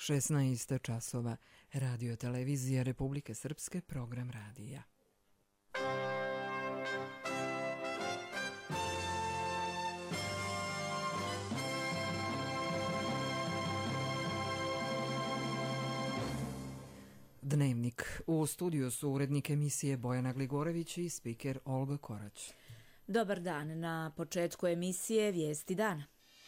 16 časova. Radio televizija Republike Srpske, program radija. Dnevnik. U studiju su urednik emisije Bojana Gligorević i spiker Olga Korać. Dobar dan. Na početku emisije Vijesti dana.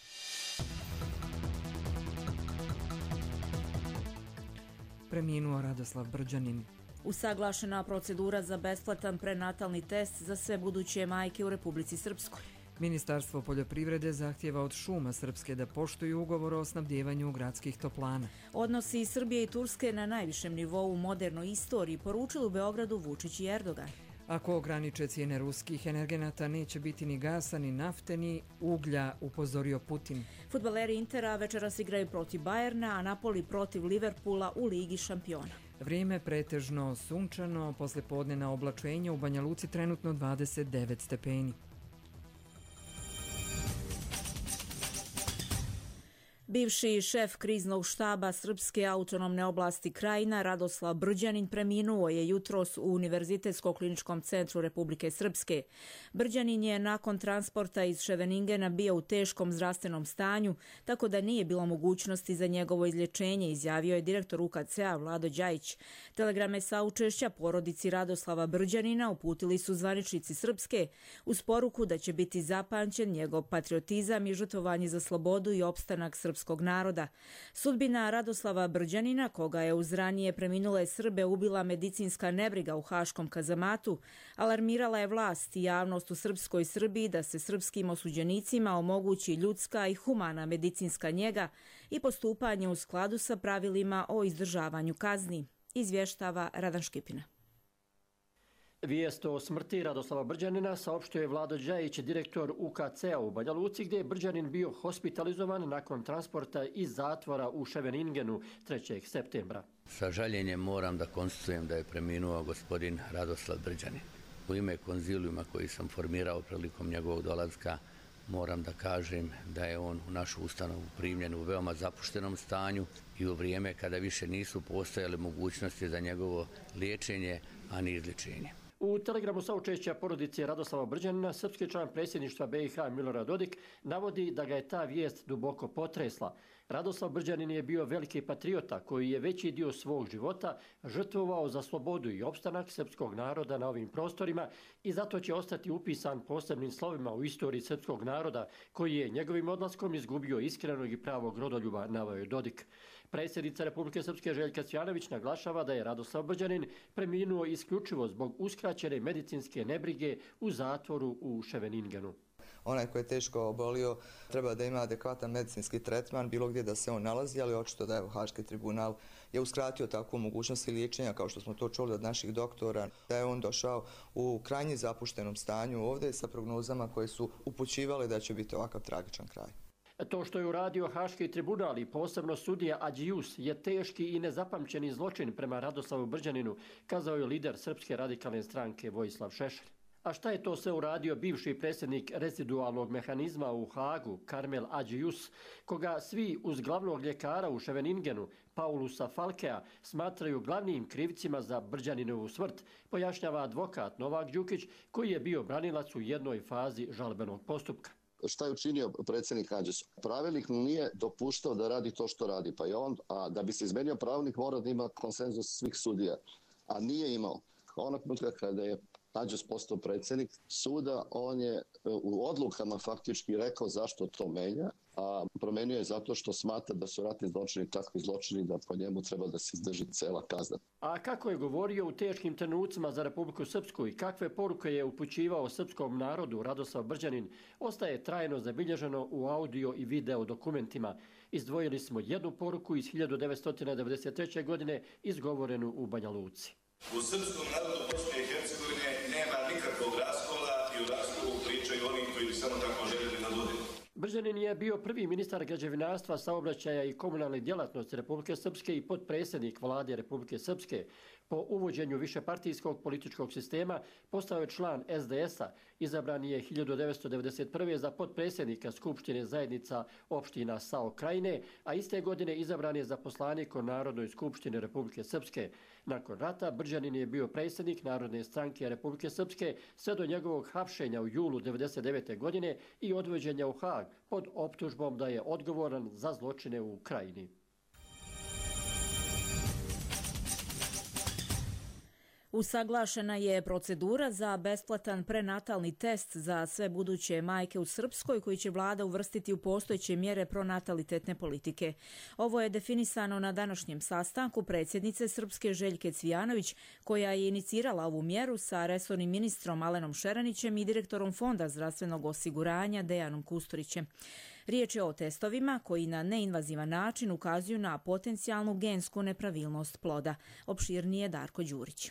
Preminuo Radoslav Brđanin. Usaglašena procedura za besplatan prenatalni test za sve buduće majke u Republici Srpskoj. Ministarstvo poljoprivrede zahtjeva od Šuma Srpske da poštuju ugovor o snabdjevanju gradskih toplana. Odnosi Srbije i Turske na najvišem nivou u modernoj istoriji, poručili u Beogradu Vučić i Erdogan. Ako ograniče cijene ruskih energenata, neće biti ni gasa, ni nafte, ni uglja, upozorio Putin. Fudbaleri Intera večeras igraju protiv Bajerna, a Napoli protiv Liverpoola u Ligi šampiona. Vrijeme pretežno sunčano, poslijepodnevna oblačenja, u Banja Luci trenutno 29 stepeni. Bivši šef kriznog štaba Srpske autonomne oblasti Krajina Radoslav Brđanin preminuo je jutros u Univerzitetsko-kliničkom centru Republike Srpske. Brđanin je nakon transporta iz Ševeningena bio u teškom zdravstvenom stanju, tako da nije bilo mogućnosti za njegovo izlječenje, izjavio je direktor UKC-a Vlado Đajić. Telegrame saučešća porodici Radoslava Brđanina uputili su zvaničnici Srpske uz poruku da će biti zapamćen njegov patriotizam i žrtvovanje za slobodu i opstanak srpskog naroda. Sudbina Radoslava Brđanina, koga je uz ranije preminule Srbe ubila medicinska nebriga u haškom kazamatu, alarmirala je vlast i javnost u srpskoj Srbiji da se srpskim osuđenicima omogući ljudska i humana medicinska njega i postupanje u skladu sa pravilima o izdržavanju kazni, izvještava Radan Škipina. Vijest o smrti Radoslava Brđanina saopštio je Vlado Đajić, direktor UKC-a u Banja Luci, gdje je Brđanin bio hospitalizovan nakon transporta iz zatvora u Ševeningenu 3. septembra. Sa žaljenjem moram da konstatujem da je preminuo gospodin Radoslav Brđanin. U ime konzilijuma koji sam formirao prilikom njegovog dolaska moram da kažem da je on u našu ustanovu primljen u veoma zapuštenom stanju i u vrijeme kada više nisu postojale mogućnosti za njegovo liječenje, a ni izlječenje. U telegramu saučešća porodice Radoslava Brđanina, srpski član predsjedništva BiH Milorad Dodik navodi da ga je ta vijest duboko potresla. Radoslav Brđanin je bio veliki patriota koji je veći dio svog života žrtvovao za slobodu i opstanak srpskog naroda na ovim prostorima i zato će ostati upisan posebnim slovima u istoriji srpskog naroda koji je njegovim odlaskom izgubio iskrenog i pravog rodoljuba, naveo je Dodik. Predsjednica Republike Srpske Željka Cvjanović naglašava da je Radoslav Brđanin preminuo isključivo zbog uskraćene medicinske nebrige u zatvoru u Ševeningenu. Onaj koji je teško obolio treba da ima adekvatan medicinski tretman bilo gdje da se on nalazi, ali očito da je Haški tribunal je uskratio takvu mogućnost liječenja, kao što smo to čuli od naših doktora, da je on došao u krajnje zapuštenom stanju ovdje sa prognozama koje su upućivale da će biti ovakav tragičan kraj. To što je uradio Haški tribunal i posebno sudija Adžius je teški i nezapamćeni zločin prema Radoslavu Brđaninu, kazao je lider Srpske radikalne stranke Vojislav Šešelj. A šta je to sve uradio bivši predsjednik rezidualnog mehanizma u Hagu, Karmel Adžius, koga svi uz glavnog ljekara u Ševeningenu, Paulusa Falkea, smatraju glavnim krivcima za Brđaninovu smrt, pojašnjava advokat Novak Đukić, koji je bio branilac u jednoj fazi žalbenog postupka. Šta je učinio predsjednik Adžius? Pravilnik mu nije dopuštao da radi to što radi, pa je on, a da bi se izmenio pravilnik mora da ima konsenzus svih sudija, a nije imao. Onog trenutka kada je Adžius postao predsjednik suda, on je u odlukama faktički rekao zašto to menja, a promenio je zato što smatra da su ratni zločini takvi zločini da po njemu treba da se izdrži cela kazna. A kako je govorio u teškim trenucima za Republiku Srpsku i kakve poruke je upućivao srpskom narodu Radoslav Brđanin, ostaje trajno zabilježeno u audio i video dokumentima. Izdvojili smo jednu poruku iz 1993. godine izgovorenu u Banja Luci. U srpskom narodu Bosne i Hercegovine nema nikakvog raskola i u raskolu pričaju oni koji bi samo tako željeli da vode. Brđanin je bio prvi ministar građevinarstva, saobraćaja i komunalne djelatnosti Republike Srpske i potpredsjednik vlade Republike Srpske. Po uvođenju višepartijskog političkog sistema postao je član SDS-a. Izabran je 1991. za potpredsjednika Skupštine zajednica opština SAO Krajine, a iste godine izabran je za poslanika Narodnoj skupštini Republike Srpske. Nakon rata Brđanin je bio predsjednik Narodne stranke Republike Srpske sve do njegovog hapšenja u julu 1999. godine i odvođenja u Hag pod optužbom da je odgovoran za zločine u Krajini. Usaglašena je procedura za besplatan prenatalni test za sve buduće majke u Srpskoj koji će vlada uvrstiti u postojeće mjere pronatalitetne politike. Ovo je definisano na današnjem sastanku predsjednice Srpske Željke Cvijanović, koja je inicirala ovu mjeru sa resornim ministrom Alenom Šeranićem i direktorom Fonda zdravstvenog osiguranja Dejanom Kusturićem. Riječ je o testovima koji na neinvazivan način ukazuju na potencijalnu gensku nepravilnost ploda. Opširnije Darko Đurić.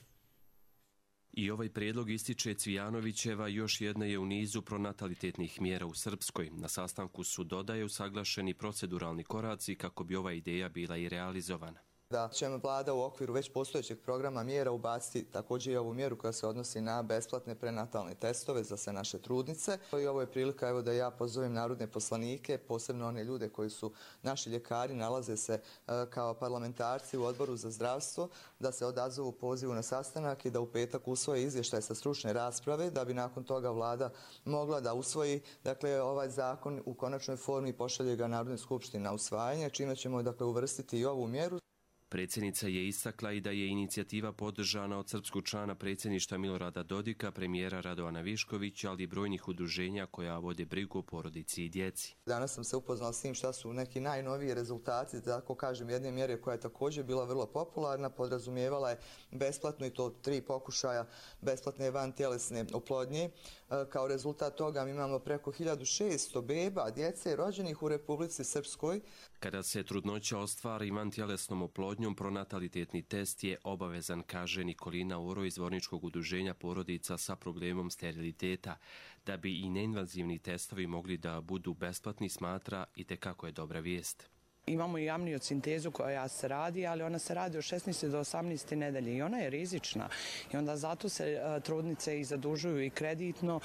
I ovaj prijedlog ističe Cvijanovićeva, još jedna je u nizu pronatalitetnih mjera u Srpskoj. Na sastanku su, dodaje, usaglašeni proceduralni koraci kako bi ova ideja bila i realizovana. Da će vlada u okviru već postojećeg programa mjera ubaciti također i ovu mjeru koja se odnosi na besplatne prenatalne testove za sve naše trudnice. I ovo je prilika da ja pozovem narodne poslanike, posebno one ljude koji su naši ljekari, nalaze se kao parlamentarci u Odboru za zdravstvo, da se odazovu pozivu na sastanak i da u petak usvoje izvještaj sa stručne rasprave, da bi nakon toga vlada mogla da usvoji ovaj zakon u konačnoj formi i pošalje ga Narodnoj skupštini na usvajanje, čime ćemo uvrstiti i ovu mjeru. Predsjednica je istakla i da je inicijativa podržana od srpskog člana predsjedništva Milorada Dodika, premijera Radovana Viškovića, ali i brojnih udruženja koja vode brigu o porodici i djeci. Danas sam se upoznala s tim šta su neki najnoviji rezultati, tako kažem, jedne mjere koja je također bila vrlo popularna, podrazumijevala je besplatno i to 3 pokušaja besplatne vantjelesne oplodnje. Kao rezultat toga mi imamo preko 1600 beba, djece rođenih u Republici Srpskoj. Kada se trudnoća ostvari vantjelesnom oplodnjom, pronatalitetni test je obavezan, kaže Nikolina Oro iz Zvorničkog udruženja porodica sa problemom steriliteta. Da bi i neinvazivni testovi mogli da budu besplatni, smatra itekako je dobra vijest. Imamo i amniocentezu koja se radi, ali ona se radi od 16. do 18. nedelje i ona je rizična. I onda zato se trudnice i zadužuju i kreditno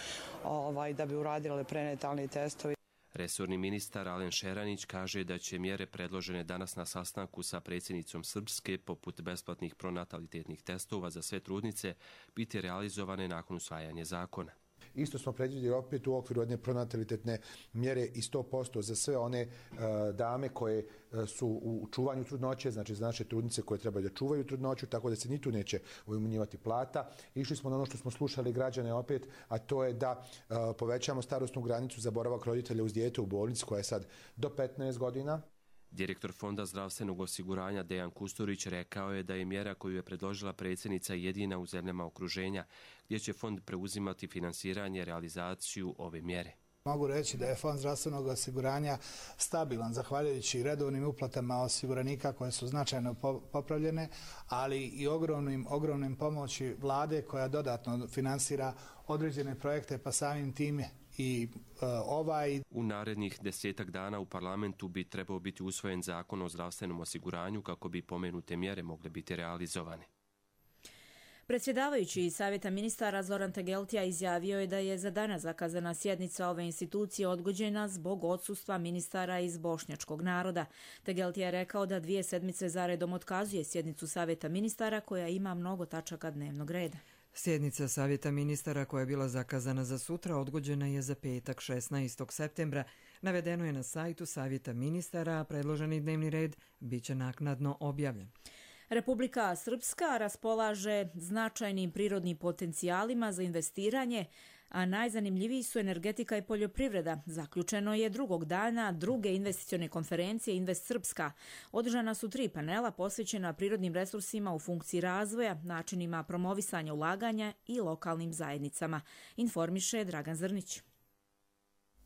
da bi uradile prenatalni testovi. Resorni ministar Alen Šeranić kaže da će mjere predložene danas na sastanku sa predsjednicom Srpske, poput besplatnih pronatalitetnih testova za sve trudnice, biti realizovane nakon usvajanja zakona. Isto smo predvidjeli opet u okviru jedne pronatalitetne mjere i 100% za sve one dame koje su u čuvanju trudnoće, znači za naše trudnice koje trebaju da čuvaju trudnoću, tako da se ni tu neće umanjivati plata. Išli smo na ono što smo slušali građane opet, a to je da povećamo starosnu granicu za boravak roditelja uz dijete u bolnici koja je sad do 15 godina. Direktor Fonda zdravstvenog osiguranja Dejan Kusturić rekao je da je mjera koju je predložila predsjednica jedina u zemljama okruženja, gdje će fond preuzimati finansiranje, realizaciju ove mjere. Mogu reći da je Fond zdravstvenog osiguranja stabilan, zahvaljujući redovnim uplatama osiguranika koje su značajno popravljene, ali i ogromnim pomoći vlade koja dodatno finansira određene projekte, pa samim tim i U narednih 10 dana u parlamentu bi trebao biti usvojen zakon o zdravstvenom osiguranju kako bi pomenute mjere mogle biti realizovane. Predsjedavajući Savjeta ministara Zoran Tegeltija izjavio je da je za danas zakazana sjednica ove institucije odgođena zbog odsustva ministara iz bošnjačkog naroda. Tegeltija je rekao da 2 sedmice zaredom otkazuje sjednicu Savjeta ministara koja ima mnogo tačaka dnevnog reda. Sjednica Savjeta ministara koja je bila zakazana za sutra odgođena je za petak 16. septembra. Navedeno je na sajtu Savjeta ministara, a predloženi dnevni red biće naknadno objavljen. Republika Srpska raspolaže značajnim prirodnim potencijalima za investiranje, a najzanimljiviji su energetika i poljoprivreda. Zaključeno je drugog dana druge investicione konferencije Invest Srpska. Održana su 3 panela posvećena prirodnim resursima u funkciji razvoja, načinima promovisanja ulaganja i lokalnim zajednicama, informiše Dragan Zrnić.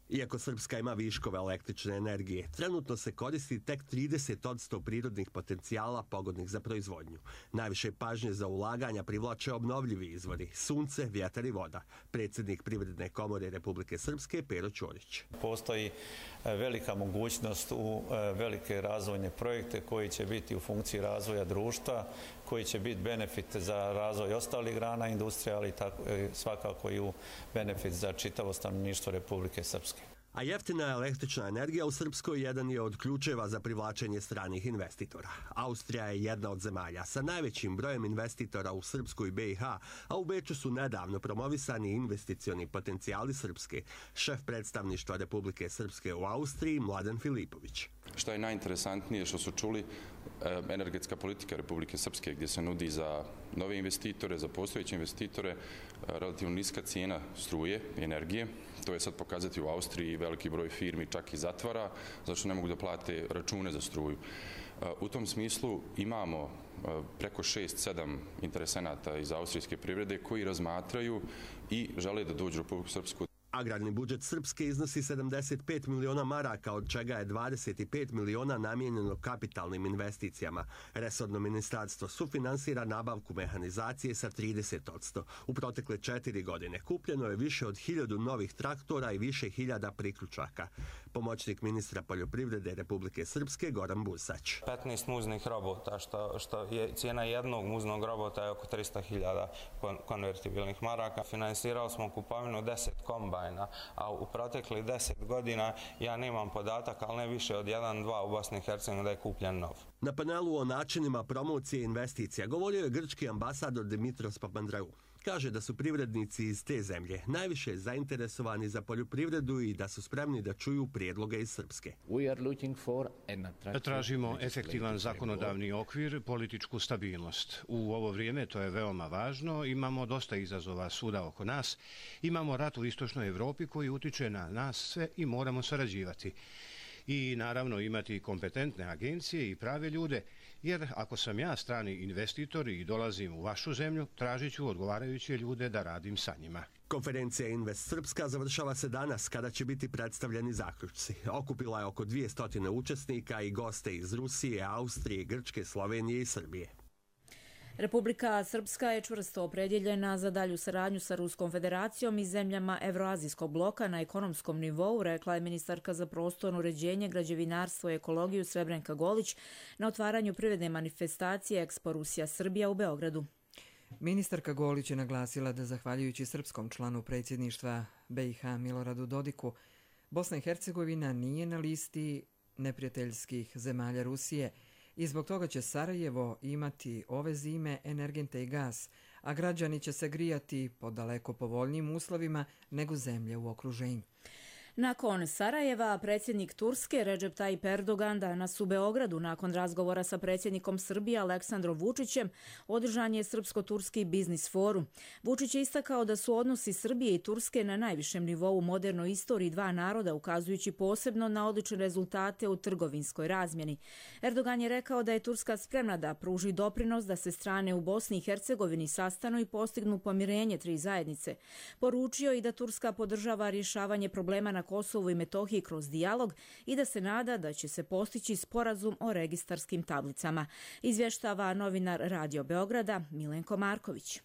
Iako Srpska ima viškove električne energije, trenutno se koristi tek 30% prirodnih potencijala pogodnih za proizvodnju. Najviše pažnje za ulaganja privlače obnovljivi izvori, sunce, vjetar i voda. Predsjednik Privredne komore Republike Srpske Pero Ćorić. Postoji velika mogućnost u velike razvojne projekte koji će biti u funkciji razvoja društva, koji će biti benefit za razvoj ostalih grana industrije, ali svakako i u benefit za čitavo stanovništvo Republike Srpske. A jeftina električna energija u Srpskoj jedan je od ključeva za privlačenje stranih investitora. Austrija je jedna od zemalja sa najvećim brojem investitora u Srpskoj BiH, a u Beču su nedavno promovisani investicioni potencijali Srpske. Šef predstavništva Republike Srpske u Austriji Mladen Filipović. Što je najinteresantnije što su čuli, energetska politika Republike Srpske gdje se nudi za nove investitore, za postojeće investitore relativno niska cijena struje i energije. To je sad pokazati u Austriji, veliki broj firmi čak i zatvara, zato što ne mogu da plate račune za struju. U tom smislu imamo preko 6-7 interesenata iz austrijske privrede koji razmatraju i žele da dođu u Republiku Srpsku. Agrarni budžet Srpske iznosi 75 miliona maraka, od čega je 25 miliona namijenjeno kapitalnim investicijama. Resorno ministarstvo sufinansira nabavku mehanizacije sa 30%. U protekle 4 godine kupljeno je više od 1000 novih traktora i više hiljada priključaka. Pomoćnik ministra poljoprivrede Republike Srpske Goran Busać. 15 muznih robota, što je cijena jednog muznog robota je oko 300.000 konvertibilnih maraka. Finansirali smo kupovinu 10 kombajna, a u proteklih 10 godina ja nemam podatak, ali ne više od 1-2 u Bosni i Hercegovini da je kupljen nov. Na panelu o načinima promocije investicija govorio je grčki ambasador Dimitros Papandraou. Kaže da su privrednici iz te zemlje najviše zainteresovani za poljoprivredu i da su spremni da čuju prijedloge iz Srpske. Tražimo efektivan zakonodavni okvir, političku stabilnost. U ovo vrijeme to je veoma važno. Imamo dosta izazova svuda oko nas. Imamo rat u istočnoj Evropi koji utiče na nas sve i moramo sarađivati. I naravno imati kompetentne agencije i prave ljude, jer ako sam ja strani investitor i dolazim u vašu zemlju, tražit ću odgovarajuće ljude da radim sa njima. Konferencija Invest Srpska završava se danas kada će biti predstavljeni zaključci. Okupila je oko 200 učesnika i goste iz Rusije, Austrije, Grčke, Slovenije i Srbije. Republika Srpska je čvrsto opredjeljena za dalju saradnju sa Ruskom federacijom i zemljama Evroazijskog bloka na ekonomskom nivou, rekla je ministarka za prostorno uređenje, građevinarstvo i ekologiju Srebrenka Golić na otvaranju privredne manifestacije Expo Rusija Srbija u Beogradu. Ministarka Golić je naglasila da zahvaljujući srpskom članu predsjedništva BiH Miloradu Dodiku, Bosna i Hercegovina nije na listi neprijateljskih zemalja Rusije i zbog toga će Sarajevo imati ove zime energente i gas, a građani će se grijati po daleko povoljnijim uslovima nego zemlje u okruženju. Nakon Sarajeva, predsjednik Turske Recep Tayyip Erdogan danas u Beogradu nakon razgovora sa predsjednikom Srbije Aleksandrom Vučićem održan je Srpsko-turski biznis forum. Vučić je istakao da su odnosi Srbije i Turske na najvišem nivou u modernoj istoriji dva naroda, ukazujući posebno na odlične rezultate u trgovinskoj razmjeni. Erdogan je rekao da je Turska spremna da pruži doprinos da se strane u Bosni i Hercegovini sastanu i postignu pomirenje tri zajednice. Poručio i da Turska podržava rješavanje problema na Kosovu i Metohiji kroz dijalog i da se nada da će se postići sporazum o registarskim tablicama. Izvještava novinar Radio Beograda Milenko Marković.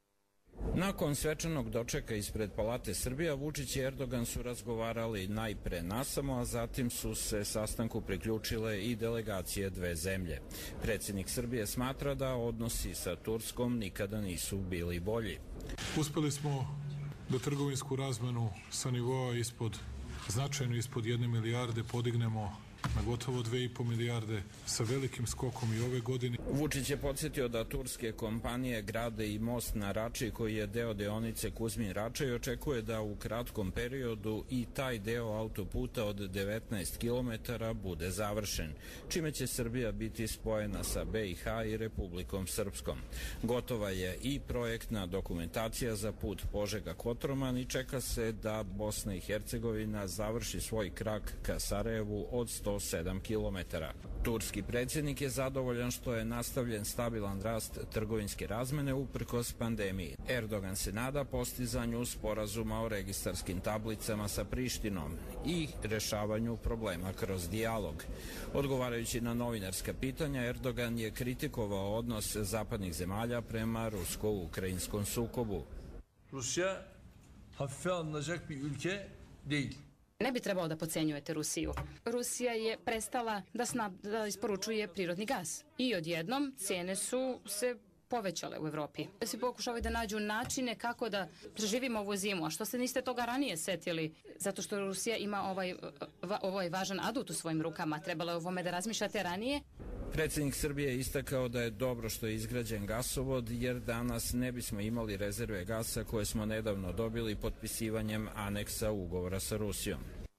Nakon svečanog dočeka ispred Palate Srbija, Vučić i Erdogan su razgovarali najpre nasamo, a zatim su se sastanku priključile i delegacije dve zemlje. Predsjednik Srbije smatra da odnosi sa Turskom nikada nisu bili bolji. Uspeli smo da trgovinsku razmenu sa nivoa značajno ispod 1 milijarde podignemo na gotovo 2,5 milijarde sa velikim skokom i ove godine. Vučić je podsjetio da turske kompanije grade i most na Rači koji je deo deonice Kuzmin-Rača i očekuje da u kratkom periodu i taj deo autoputa od 19 km bude završen, čime će Srbija biti spojena sa BiH i Republikom Srpskom. Gotova je i projektna dokumentacija za put Požega-Kotroman i čeka se da Bosna i Hercegovina završi svoj krak ka Sarajevu od 107 km. Turski predsjednik je zadovoljan što je nastavljen stabilan rast trgovinske razmene uprkos pandemiji. Erdogan se nada postizanju sporazuma o registarskim tablicama sa Prištinom i rešavanju problema kroz dijalog. Odgovarajući na novinarska pitanja, Erdogan je kritikovao odnos zapadnih zemalja prema rusko-ukrajinskom sukobu. Rusya hafife alınacak bir ülke değil. Ne bi trebalo da podcenjujete Rusiju. Rusija je prestala da isporučuje prirodni gas. I odjednom cijene su se povećale u Evropi. Svi pokušavaju da nađu načine kako da preživimo ovu zimu. A što se niste toga ranije setili? Zato što Rusija ima ovaj važan adut u svojim rukama. Trebalo je o ovome da razmišljate ranije. Predsjednik Srbije je istakao da je dobro što je izgrađen gasovod, jer danas ne bismo imali rezerve gasa koje smo nedavno dobili potpisivanjem aneksa ugovora sa Rusijom.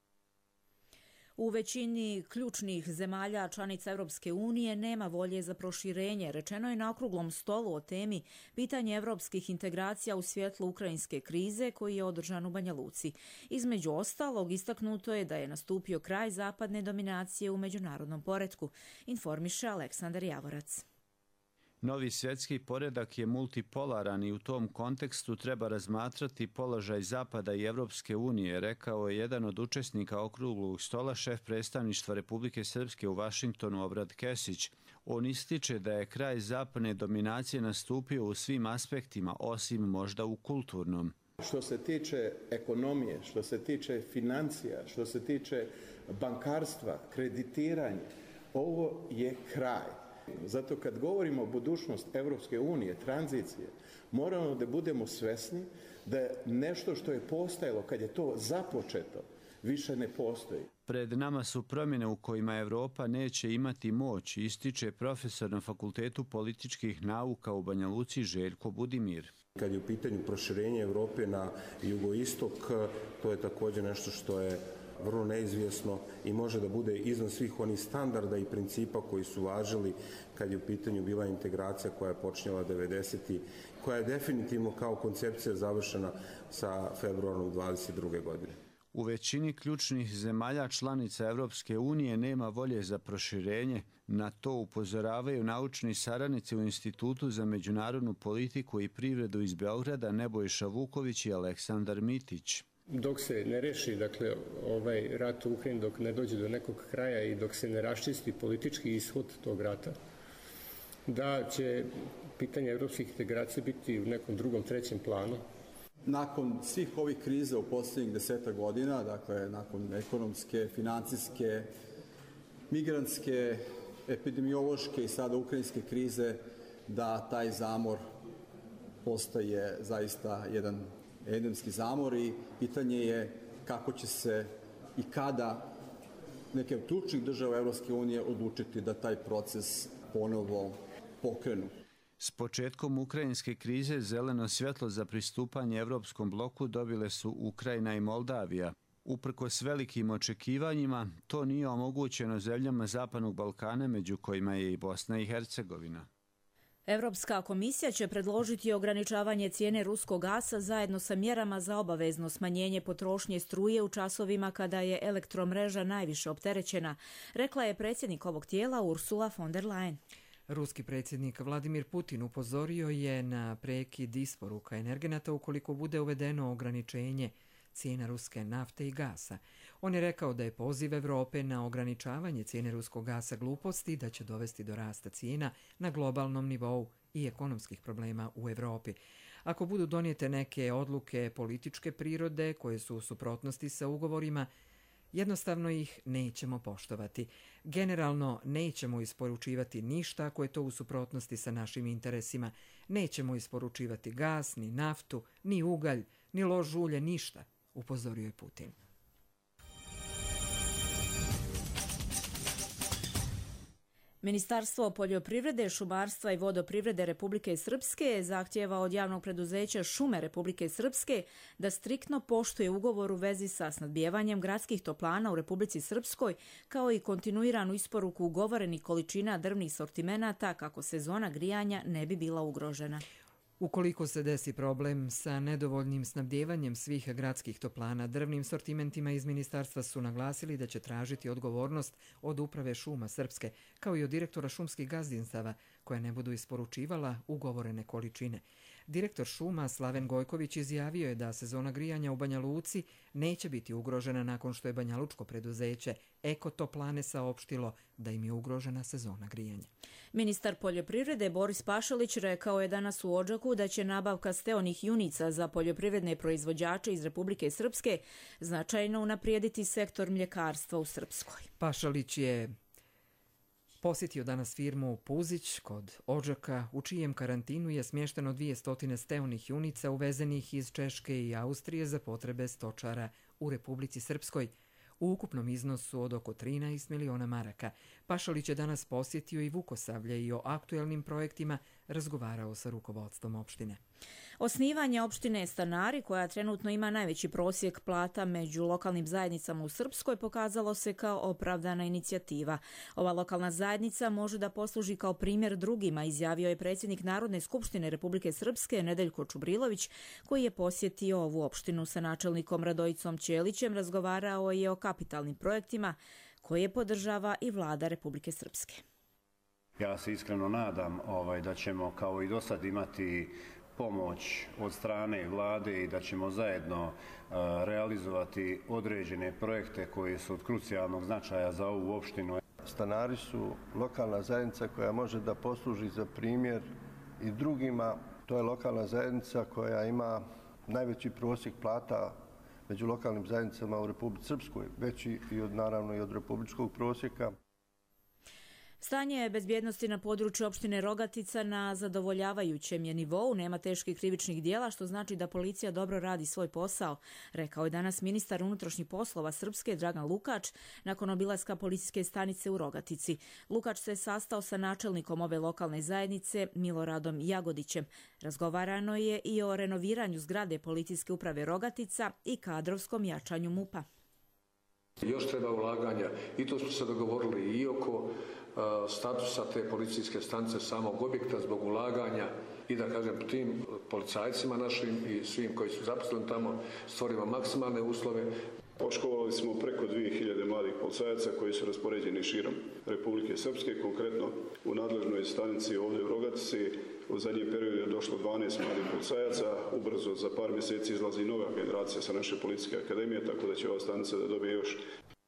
U većini ključnih zemalja članica Europske unije nema volje za proširenje. Rečeno je na okruglom stolu o temi pitanje evropskih integracija u svjetlu ukrajinske krize koji je održan u Banja Luci. Između ostalog, istaknuto je da je nastupio kraj zapadne dominacije u međunarodnom poretku, informiše Aleksandar Javorac. Novi svjetski poredak je multipolaran i u tom kontekstu treba razmatrati položaj Zapada i Evropske unije, rekao je jedan od učesnika okruglog stola, šef predstavništva Republike Srpske u Vašingtonu Obrad Kesić. On ističe da je kraj zapadne dominacije nastupio u svim aspektima, osim možda u kulturnom. Što se tiče ekonomije, što se tiče financija, što se tiče bankarstva, kreditiranja, ovo je kraj. Zato kad govorimo o budućnost Evropske unije, tranzicije, moramo da budemo svesni da je nešto što je postojalo kad je to započeto, više ne postoji. Pred nama su promjene u kojima Evropa neće imati moć, ističe profesor na Fakultetu političkih nauka u Banja Luci Željko Budimir. Kad je u pitanju proširenje Evrope na jugoistok, to je također nešto što je vrlo neizvjesno i može da bude izvan svih onih standarda i principa koji su važili kad je u pitanju bila integracija koja je počinjala 90. koja je definitivno kao koncepcija završena sa februarom 22. godine. U većini ključnih zemalja članica Evropske unije nema volje za proširenje. Na to upozoravaju naučni saradnici u Institutu za međunarodnu politiku i privredu iz Beograda Nebojša Vuković i Aleksandar Mitić. Dok se ne reši, dakle, ovaj rat u Ukrajini, dok ne dođe do nekog kraja i dok se ne raščisti politički ishod tog rata, da će pitanje evropskih integracija biti u nekom drugom, trećem planu. Nakon svih ovih kriza u posljednjih 10 godina, dakle, nakon ekonomske, financijske, migrantske, epidemiološke i sada ukrajinske krize, da taj zamor postaje zaista jedan endemski zamor i pitanje je kako će se i kada neke od ključnih država Evropske unije odlučiti da taj proces ponovo pokrenu. S početkom ukrajinske krize zeleno svjetlo za pristupanje Evropskom bloku dobile su Ukrajina i Moldavija. Uprkos velikim očekivanjima, to nije omogućeno zemljama Zapadnog Balkana, među kojima je i Bosna i Hercegovina. Europska komisija će predložiti ograničavanje cijene ruskog gasa zajedno sa mjerama za obavezno smanjenje potrošnje struje u časovima kada je elektromreža najviše opterećena, rekla je predsjednik ovog tijela Ursula von der Leyen. Ruski predsjednik Vladimir Putin upozorio je na prekid isporuka energenata ukoliko bude uvedeno ograničenje cijena ruske nafte i gasa. On je rekao da je poziv Evrope na ograničavanje cijene ruskog gasa gluposti i da će dovesti do rasta cijena na globalnom nivou i ekonomskih problema u Evropi. Ako budu donijete neke odluke političke prirode koje su u suprotnosti sa ugovorima, jednostavno ih nećemo poštovati. Generalno nećemo isporučivati ništa ako je to u suprotnosti sa našim interesima. Nećemo isporučivati gas, ni naftu, ni ugalj, ni lož ulje, ništa, upozorio je Putin. Ministarstvo poljoprivrede, šumarstva i vodoprivrede Republike Srpske zahtijeva od javnog preduzeća Šume Republike Srpske da striktno poštuje ugovor u vezi sa snabdijevanjem gradskih toplana u Republici Srpskoj, kao i kontinuiranu isporuku ugovorenih količina drvnih sortimenata kako sezona grijanja ne bi bila ugrožena. Ukoliko se desi problem sa nedovoljnim snabdjevanjem svih gradskih toplana, drvnim sortimentima iz ministarstva su naglasili da će tražiti odgovornost od Uprave šuma Srpske, kao i od direktora šumskih gazdinstava, koja ne budu isporučivala ugovorene količine. Direktor šuma Slaven Gojković izjavio je da sezona grijanja u Banja Luci neće biti ugrožena nakon što je banjalučko preduzeće Eko Toplane saopštilo da im je ugrožena sezona grijanja. Ministar poljoprivrede Boris Pašalić rekao je danas u Odžaku da će nabavka steonih junica za poljoprivredne proizvođače iz Republike Srpske značajno unaprijediti sektor mljekarstva u Srpskoj. Pašalić je posjetio danas firmu Puzić kod Odžaka, u čijem karantinu je smješteno 200 steonih junica uvezenih iz Češke i Austrije za potrebe stočara u Republici Srpskoj u ukupnom iznosu od oko 13 miliona maraka. Pašalić je danas posjetio i Vukosavlje i o aktuelnim projektima razgovarao sa rukovodstvom opštine. Osnivanje opštine Stanari, koja trenutno ima najveći prosjek plata među lokalnim zajednicama u Srpskoj, pokazalo se kao opravdana inicijativa. Ova lokalna zajednica može da posluži kao primjer drugima, izjavio je predsjednik Narodne skupštine Republike Srpske Nedeljko Čubrilović, koji je posjetio ovu opštinu sa načelnikom Radojicom Ćelićem, razgovarao je o kapitalnim projektima koje podržava i vlada Republike Srpske. Ja se iskreno nadam da ćemo kao i do sad imati pomoć od strane vlade i da ćemo zajedno realizovati određene projekte koji su od krucijalnog značaja za ovu opštinu. Stanari su lokalna zajednica koja može da posluži za primjer i drugima. To je lokalna zajednica koja ima najveći prosjek plata među lokalnim zajednicama u Republici Srpskoj, veći i naravno i od republičkog prosjeka. Stanje bezbjednosti na području opštine Rogatica na zadovoljavajućem je nivou, nema teških krivičnih dijela, što znači da policija dobro radi svoj posao, rekao je danas ministar unutrašnjih poslova Srpske Dragan Lukač nakon obilaska policijske stanice u Rogatici. Lukač se sastao sa načelnikom ove lokalne zajednice Miloradom Jagodićem. Razgovarano je i o renoviranju zgrade policijske uprave Rogatica i kadrovskom jačanju MUP-a. Još treba ulaganja i to smo se dogovorili i oko statusa te policijske stanice samog objekta zbog ulaganja i da kažem tim policajcima našim i svim koji su zaposleni tamo stvorimo maksimalne uslove. Poškolovali smo preko 2000 mladih policajaca koji su raspoređeni širom Republike Srpske, konkretno u nadležnoj stanici ovdje u Rogatici. U zadnjem periodu je došlo 12 mladih policajaca, ubrzo za par mjeseci izlazi nova generacija sa naše policijske akademije, tako da će ova stanica da dobije još.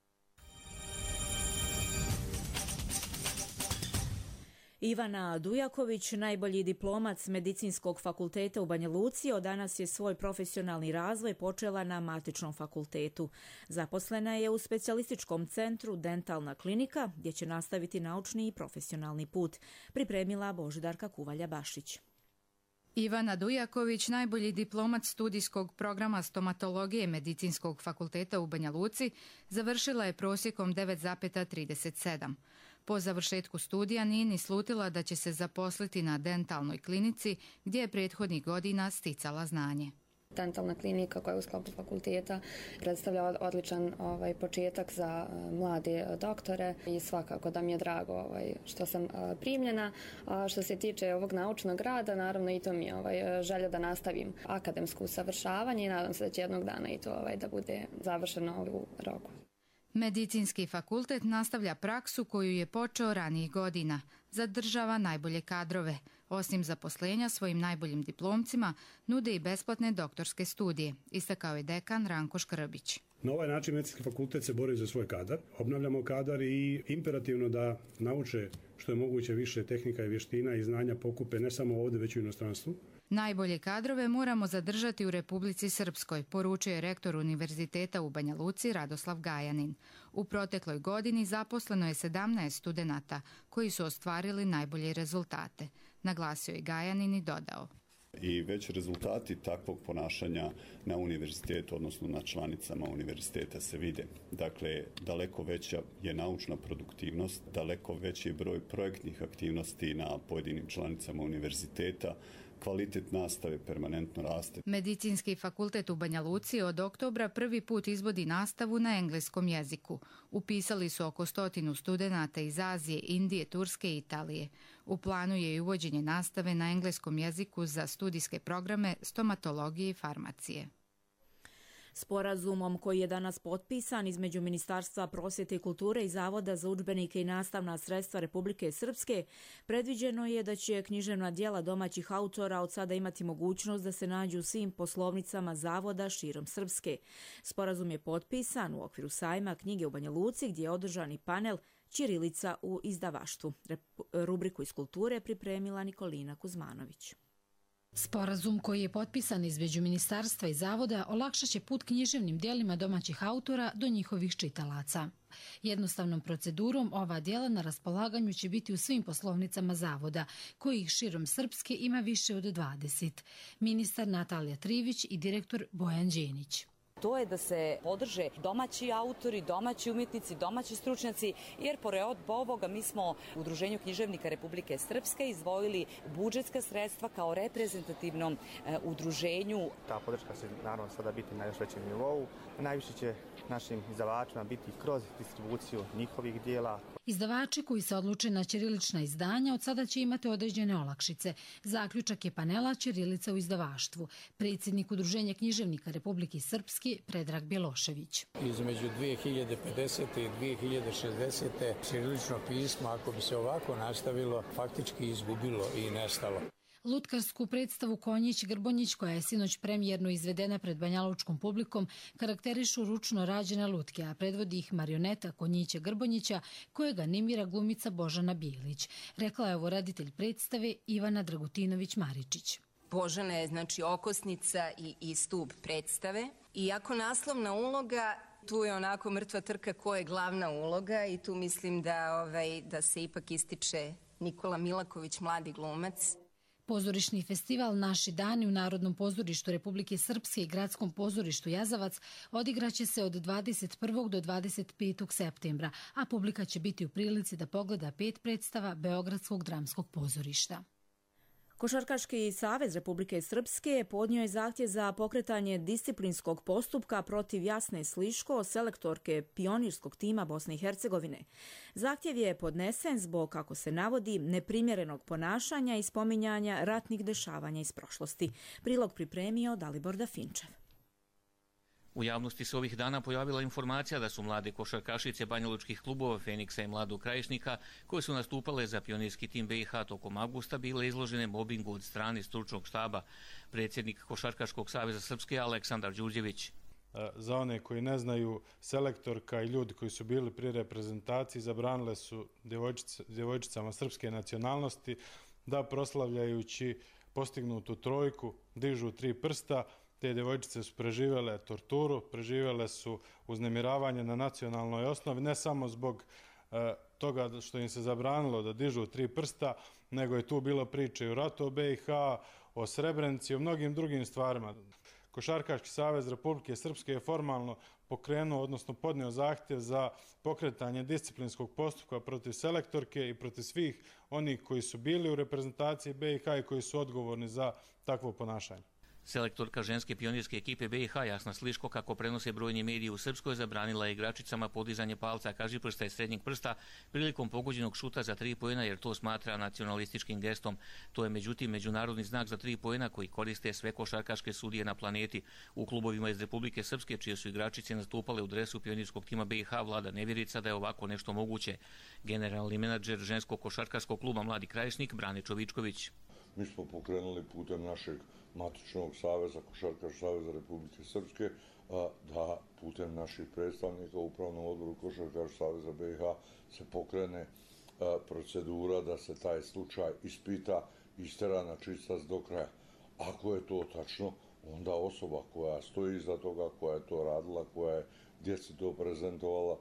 Ivana Dujaković, najbolji diplomac Medicinskog fakulteta u Banja Luci, od danas je svoj profesionalni razvoj počela na matičnom fakultetu. Zaposlena je u specijalističkom centru Dentalna klinika, gdje će nastaviti naučni i profesionalni put, pripremila Božidarka Kuvalja-Bašić. Ivana Dujaković, najbolji diplomat studijskog programa stomatologije Medicinskog fakulteta u Banja Luci, završila je prosjekom 9,37. Po završetku studija nije ni slutila da će se zaposliti na dentalnoj klinici gdje je prethodnih godina sticala znanje. Dentalna klinika koja je u sklopu fakulteta predstavlja odličan početak za mlade doktore i svakako da mi je drago što sam primljena. A što se tiče ovog naučnog rada, naravno i to mi je želja da nastavim akademsko usavršavanje i nadam se da će jednog dana i to da bude završeno u roku. Medicinski fakultet nastavlja praksu koju je počeo ranijih godina. Zadržava najbolje kadrove. Osim zaposlenja svojim najboljim diplomcima, nude i besplatne doktorske studije, istakao je dekan Ranko Škrbić. Na ovaj način Medicinski fakultet se bori za svoj kadar. Obnavljamo kadar i imperativno da nauče što je moguće više tehnika i vještina i znanja pokupe ne samo ovdje, već i u inostranstvu. Najbolje kadrove moramo zadržati u Republici Srpskoj, poručio je rektor Univerziteta u Banja Luci Radoslav Gajanin. U protekloj godini zaposleno je 17 studenata koji su ostvarili najbolje rezultate, naglasio je Gajanin i dodao. I već rezultati takvog ponašanja na univerzitetu, odnosno na članicama univerziteta se vide. Dakle, daleko veća je naučna produktivnost, daleko veći je broj projektnih aktivnosti na pojedinim članicama univerziteta, kvalitet nastave permanentno raste. Medicinski fakultet u Banja Luci od oktobra prvi put izvodi nastavu na engleskom jeziku. Upisali su oko 100 studenata iz Azije, Indije, Turske i Italije. U planu je i uvođenje nastave na engleskom jeziku za studijske programe stomatologije i farmacije. Sporazumom koji je danas potpisan između Ministarstva prosvjete i kulture i Zavoda za udžbenike i nastavna sredstva Republike Srpske, predviđeno je da će književna djela domaćih autora od sada imati mogućnost da se nađu u svim poslovnicama Zavoda širom Srpske. Sporazum je potpisan u okviru sajma knjige u Banja Luci, gdje je održan i panel Ćirilica u izdavaštvu. Rubriku iz kulture pripremila Nikolina Kuzmanović. Sporazum koji je potpisan između ministarstva i zavoda olakšat će put književnim djelima domaćih autora do njihovih čitalaca. Jednostavnom procedurom ova djela na raspolaganju će biti u svim poslovnicama zavoda, kojih širom Srpske ima više od 20. Ministar Natalija Trivić i direktor Bojan Đenić. To je da se podrže domaći autori, domaći umjetnici, domaći stručnjaci, jer pored ovoga mi smo u Udruženju književnika Republike Srpske izdvojili budžetska sredstva kao reprezentativnom udruženju. Ta podrška će naravno sada biti na još većem nivou. Najviše će našim izdavačima biti kroz distribuciju njihovih dijela. Izdavači koji se odluče na ćirilična izdanja od sada će imati određene olakšice. Zaključak je panela Ćirilica u izdavaštvu. Predsjednik Udruženja književnika Republike Srpske Predrag Bjelošević. Između 2050. i 2060. ćirilično pismo, ako bi se ovako nastavilo, faktički izgubilo i nestalo. Lutkarsku predstavu Konjić-Grbonjić, koja je sinoć premijerno izvedena pred banjalučkom publikom, karakterišu ručno rađene lutke, a predvodi ih marioneta Konjića Grbonjića, kojega animira glumica Božana Bilić. Rekla je ovo reditelj predstave Ivana Dragutinović-Maričić. Božana je okosnica i stub predstave. Iako naslovna uloga, tu je onako mrtva trka ko je glavna uloga i tu mislim da se ipak ističe Nikola Milaković, mladi glumac. Pozorišni festival Naši dani u Narodnom pozorištu Republike Srpske i Gradskom pozorištu Jazavac odigraće se od 21. do 25. septembra, a publika će biti u prilici da pogleda 5 predstava Beogradskog dramskog pozorišta. Košarkaški savez Republike Srpske podnio je zahtjev za pokretanje disciplinskog postupka protiv Jasne Sliško, selektorke pionirskog tima Bosne i Hercegovine. Zahtjev je podnesen zbog, kako se navodi, neprimjerenog ponašanja i spominjanja ratnih dešavanja iz prošlosti. Prilog pripremio Dalibor Dafinčev. U javnosti se ovih dana pojavila informacija da su mlade košarkašice banjalučkih klubova Feniksa i Mladog Krajišnika, koje su nastupale za pionirski tim BiH tokom avgusta, bile izložene mobingu od strane stručnog štaba. Predsjednik Košarkaškog saveza Srpske Aleksandar Đurđević. Za one koji ne znaju, selektorka i ljudi koji su bili pri reprezentaciji zabranile su djevojčicama srpske nacionalnosti da proslavljajući postignutu trojku dižu 3 prsta. Te djevojčice su preživjele torturu, preživjele su uznemiravanje na nacionalnoj osnovi, ne samo zbog toga što im se zabranilo da dižu 3 prsta, nego je tu bilo priče i o ratu o BiH, o Srebrenici, o mnogim drugim stvarima. Košarkaški savez Republike Srpske je formalno pokrenuo, odnosno podnio zahtjev za pokretanje disciplinskog postupka protiv selektorke i protiv svih onih koji su bili u reprezentaciji BiH i koji su odgovorni za takvo ponašanje. Selektorka ženske pionirske ekipe BiH Jasna Sliško, kako prenose brojni mediji u Srpskoj, zabranila je igračicama podizanje palca kažiprsta i srednjeg prsta prilikom pogođenog šuta za 3 poena, jer to smatra nacionalističkim gestom. To je međutim međunarodni znak za 3 poena koji koriste sve košarkaške sudije na planeti. U klubovima iz Republike Srpske, čije su igračice nastupale u dresu pionirskog tima BiH, vlada nevjerica da je ovako nešto moguće. Generalni menadžer ženskog košarkaškog kluba Mladi Krajišnik Brane Čovičković. Mi smo pokrenuli putem našeg matičnog saveza, Košarkaškog saveza Republike Srpske, da putem naših predstavnika u Upravnom odboru Košarkaškog saveza BiH se pokrene procedura da se taj slučaj ispita i istera na čistac do kraja. Ako je to tačno, onda osoba koja stoji iza toga, koja je to radila, koja je djeci to prezentovala,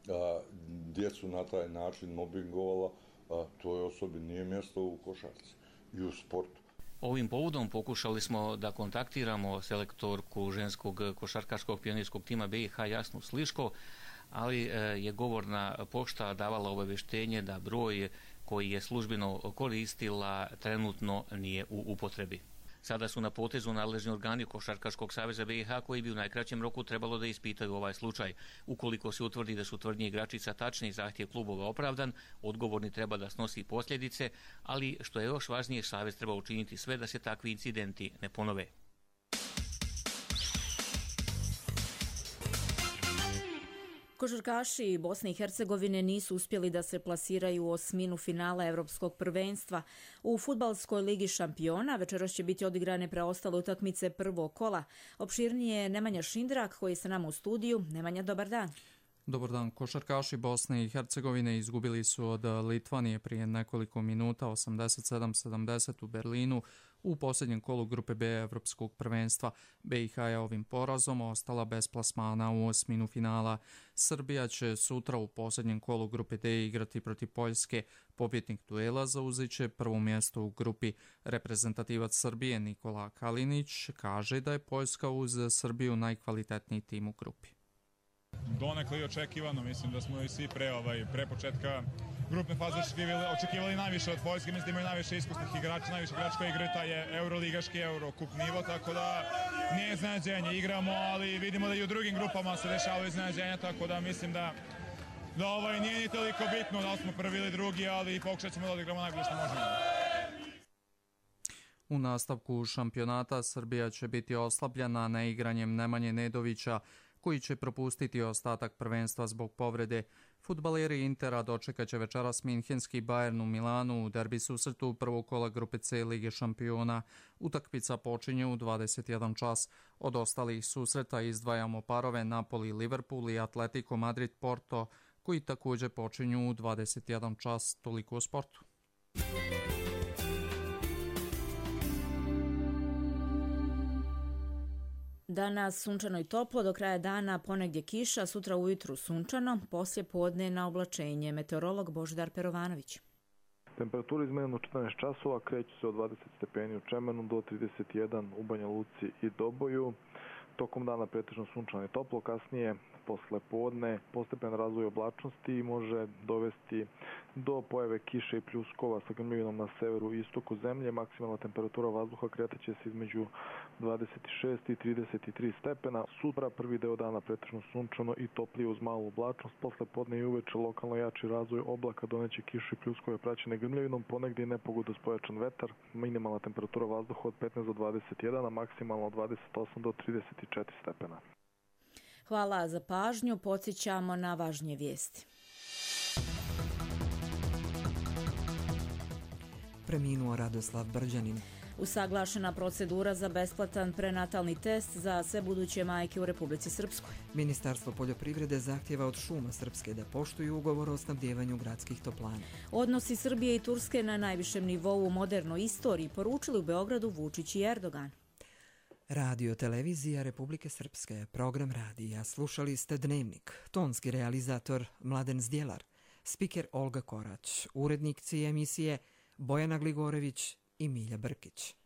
djecu na taj način mobingovala, toj osobi nije mjesto u košarci i u sportu. Ovim povodom pokušali smo da kontaktiramo selektorku ženskog košarkaškog pionirskog tima BiH Jasnu Sliško, ali je govorna pošta davala obavještenje da broj koji je službeno koristila trenutno nije u upotrebi. Sada su na potezu nadležni organi Košarkaškog saveza BiH koji bi u najkraćem roku trebalo da ispitaju ovaj slučaj. Ukoliko se utvrdi da su tvrdnje igračica tačne i zahtjev klubova opravdan, odgovorni treba da snosi posljedice, ali što je još važnije, savez treba učiniti sve da se takvi incidenti ne ponove. Košarkaši Bosne i Hercegovine nisu uspjeli da se plasiraju u osminu finala Evropskog prvenstva. U Fudbalskoj ligi šampiona večeras će biti odigrane preostale utakmice prvog kola. Opširnije je Nemanja Šindrak koji je sa nama u studiju. Nemanja, dobar dan. Dobar dan. Košarkaši Bosne i Hercegovine izgubili su od Litvanije prije nekoliko minuta 87-70 u Berlinu u posljednjem kolu grupe B Evropskog prvenstva. BiH je ovim porazom ostala bez plasmana u osminu finala. Srbija će sutra u posljednjem kolu grupe D igrati protiv Poljske. Pobjednik duela zauzet će prvo mjesto u grupi. Reprezentativac Srbije Nikola Kalinić kaže da je Poljska uz Srbiju najkvalitetniji tim u grupi. Donekle i očekivano, mislim da smo i svi pre početka grupne faze očekivali najviše od Poljske, mislim da imaju najviše iskusnih igrača, najviše igrača koji igraju taj euroligaški, eurokup nivo, tako da nije iznenađenje, igramo, ali vidimo da i u drugim grupama se dešavaju iznenađenja, tako da mislim da nije ni toliko bitno da li smo prvi ili drugi, ali pokušat ćemo da odigramo najbolje što možemo. U nastavku šampionata Srbija će biti oslabljena neigranjem Nemanje Nedovića, koji će propustiti ostatak prvenstva zbog povrede. Fudbaleri Intera dočekat će večeras minhenski Bayern u Milanu u derbi susretu prvog kola grupe C Lige šampiona. Utakmica počinje u 21 čas. Od ostalih susreta izdvajamo parove Napoli-Liverpool i Atletico Madrid-Porto, koji također počinju u 21 čas. Toliko o sportu. Danas sunčano i toplo, do kraja dana ponegdje kiša, sutra ujutru sunčano, poslije podne na oblačenje. Meteorolog Božidar Perovanović. Temperatura izmenjena u 14 časova, kreću se od 20 stepeni u Čemenu do 31 u Banja Luci i Doboju. Tokom dana pretežno sunčano i toplo, kasnije posle podne postepen razvoj oblačnosti može dovesti do pojave kiše i pljuskova sa grmljavinom na severu i istoku zemlje. Maksimalna temperatura vazduha kretaće se između 26 i 33 stepena. Sutra prvi deo dana pretežno sunčano i toplije uz malu oblačnost. Posle podne i uveče lokalno jači razvoj oblaka doneće kiše i pljuskove praćene grmljavinom, ponegdje nepogoda s pojačan vetar. Minimalna temperatura vazduha od 15 do 21, a maksimalno od 28 do 34 stepena. Hvala za pažnju, podsjećamo na važnije vijesti. Preminuo Radoslav Brđanin. Usaglašena procedura za besplatan prenatalni test za sve buduće majke u Republici Srpskoj. Ministarstvo poljoprivrede zahtjeva od Šuma Srpske da poštuju ugovor o snabdjevanju gradskih toplana. Odnosi Srbije i Turske na najvišem nivou u modernoj istoriji poručili u Beogradu Vučić i Erdogan. Radio Televizija Republike Srpske, program radija, slušali ste Dnevnik, tonski realizator Mladen Zdjelar, spiker Olga Korać, urednikci emisije Bojana Gligorević i Milja Brkić.